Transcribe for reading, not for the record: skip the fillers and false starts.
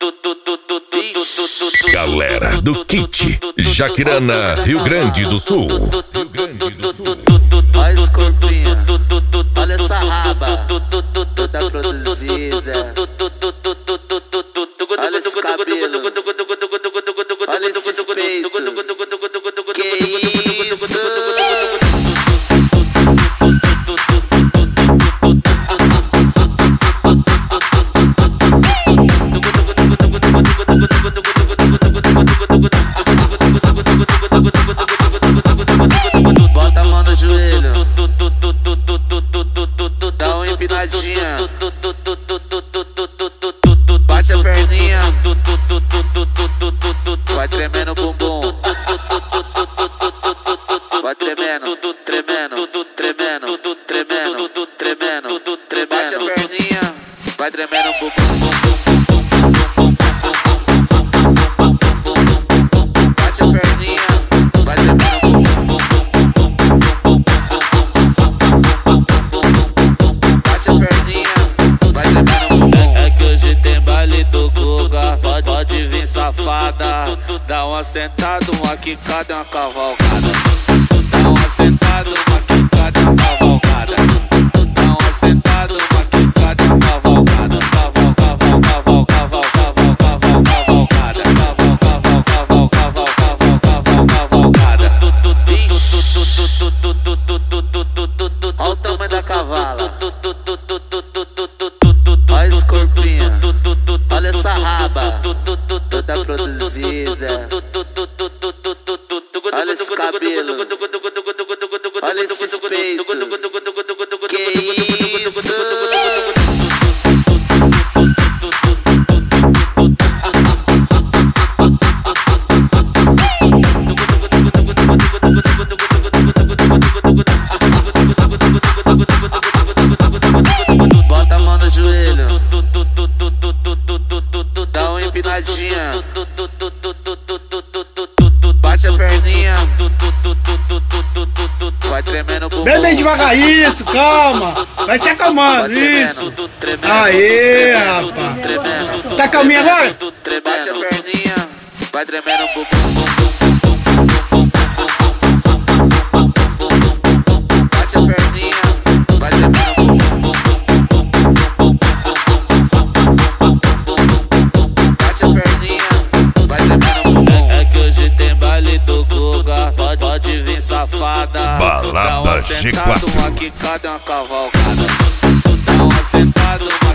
Galera do Kit Jaquirana, Rio Grande do Sul. Olha esse corpinho, olha essa raba toda produzida. Olha esse cabelo, olha esse peito. Que isso? Bota a mão no joelho, dá uma empinadinha, bate a perninha, vai tremendo o bumbum, vai tremendo, tremendo, tremendo, tremendo, tremendo, bate a perninha, vai tremendo o bumbum. Pode vir safada, dá uma sentada, uma quicada e uma cavalgada. Dá uma sentada, uma quicada e uma cavalgada. Dá uma sentada, uma quicada e uma cavalgada. Olha o tamanho da cavala, olha esse corpinho, olha essa raba toda produzida. Olha esse cabelo, olha esse peito. Que isso? Bota a mão no joelho, dá uma empinadinha, bate a perninha, vai tremendo o bumbum. Bem devagar, isso, calma. Vai se acalmando, isso. Aê, rapaz. Tá calminho agora? Bate a perninha, vai tremendo o bumbum. Bate a perninha, vai tremendo o bumbum. Bate a perninha, vai tremendo o bumbum. É que hoje tem baile do Guga, pode vir safada. Balada Dá uma sentada, G4. uma quicada e uma cavalgada. Dá uma sentada,